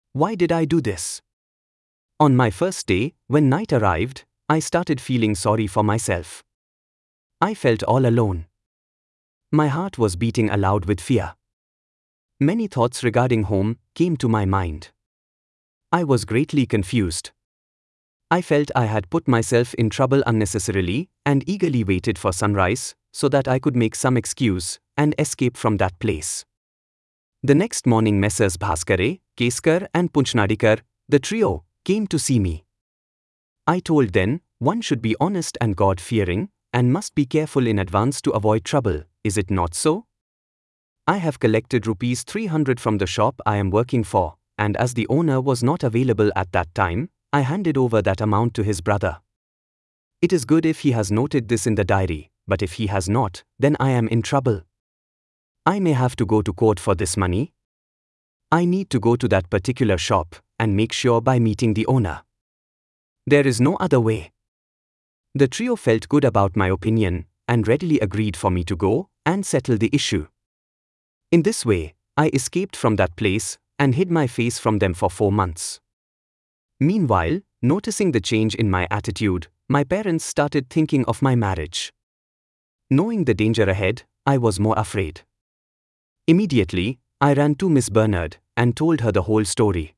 Why did I do this? On my first day, when night arrived, I started feeling sorry for myself. I felt all alone. My heart was beating aloud with fear. Many thoughts regarding home came to my mind. I was greatly confused. I felt I had put myself in trouble unnecessarily and eagerly waited for sunrise so that I could make some excuse and escape from that place. The next morning Messrs. Bhaskare, Keskar and Punchnadikar, the trio, came to see me. I told them, one should be honest and God-fearing and must be careful in advance to avoid trouble, is it not so? I have collected rupees 300 from the shop I am working for, and as the owner was not available at that time, I handed over that amount to his brother. It is good if he has noted this in the diary, but if he has not, then I am in trouble. I may have to go to court for this money. I need to go to that particular shop and make sure by meeting the owner. There is no other way. The trio felt good about my opinion and readily agreed for me to go and settle the issue. In this way, I escaped from that place and hid my face from them for 4 months. Meanwhile, noticing the change in my attitude, my parents started thinking of my marriage. Knowing the danger ahead, I was more afraid. Immediately, I ran to Miss Bernard and told her the whole story.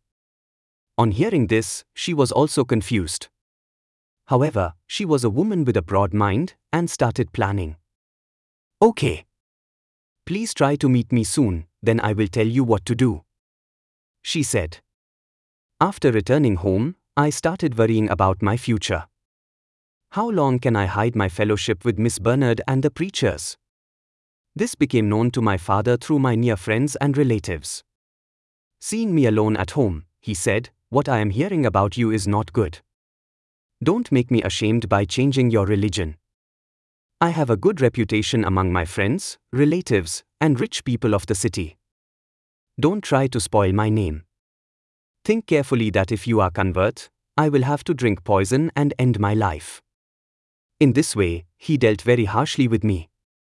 On hearing this, she was also confused. However, she was a woman with a broad mind and started planning. Okay. Please try to meet me soon, then I will tell you what to do, she said. After returning home, I started worrying about my future. How long can I hide my fellowship with Miss Bernard and the preachers? This became known to my father through my near friends and relatives. Seeing me alone at home, he said, "What I am hearing about you is not good. Don't make me ashamed by changing your religion. I have a good reputation among my friends, relatives, and rich people of the city. Don't try to spoil my name. Think carefully that if you are convert, I will have to drink poison and end my life." In this way, he dealt very harshly with me.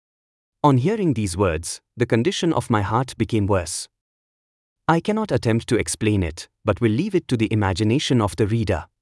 On hearing these words, the condition of my heart became worse. I cannot attempt to explain it, but will leave it to the imagination of the reader.